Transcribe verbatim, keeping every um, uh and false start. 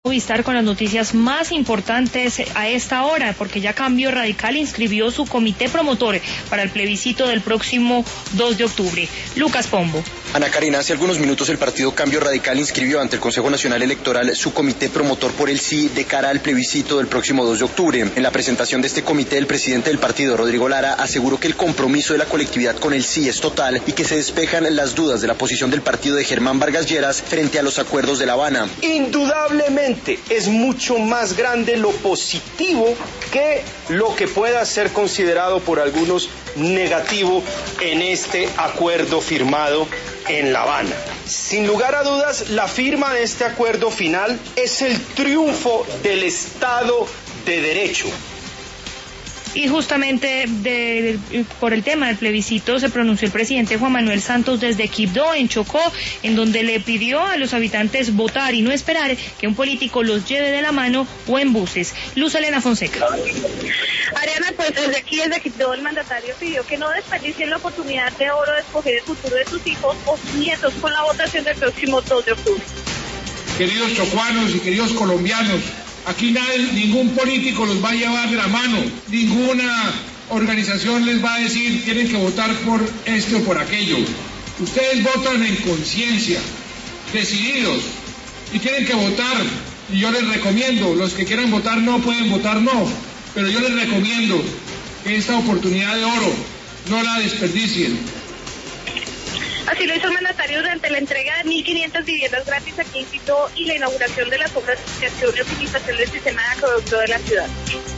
Movistar con las noticias más importantes a esta hora, porque ya Cambio Radical inscribió su comité promotor para el plebiscito del próximo dos de octubre. Lucas Pombo. Ana Karina, hace algunos minutos el partido Cambio Radical inscribió ante el Consejo Nacional Electoral su comité promotor por el sí de cara al plebiscito del próximo dos de octubre. En la presentación de este comité, el presidente del partido, Rodrigo Lara, aseguró que el compromiso de la colectividad con el sí es total y que se despejan las dudas de la posición del partido de Germán Vargas Lleras frente a los acuerdos de La Habana. Indudablemente es mucho más grande lo positivo que lo que pueda ser considerado por algunos negativo en este acuerdo firmado en La Habana. Sin lugar a dudas, la firma de este acuerdo final es el triunfo del Estado de Derecho. Y justamente de, de, por el tema del plebiscito se pronunció el presidente Juan Manuel Santos desde Quibdó, en Chocó, en donde le pidió a los habitantes votar y no esperar que un político los lleve de la mano o en buses. Luz Elena Fonseca. Ariana, pues desde aquí, desde Quibdó, el mandatario pidió que no desperdicien la oportunidad de oro de escoger el futuro de sus hijos o nietos con la votación del próximo dos de octubre. Queridos chocuanos y queridos colombianos, aquí nadie, ningún político los va a llevar de la mano, ninguna organización les va a decir tienen que votar por esto o por aquello. Ustedes votan en conciencia, decididos, y tienen que votar, y yo les recomiendo, los que quieran votar no pueden votar no, pero yo les recomiendo que esta oportunidad de oro no la desperdicien. Así lo hizo el mandatario durante la entrega de mil quinientas viviendas gratis aquí en Quibdó y la inauguración de las obras de ampliación y optimización del sistema de acueducto de la ciudad.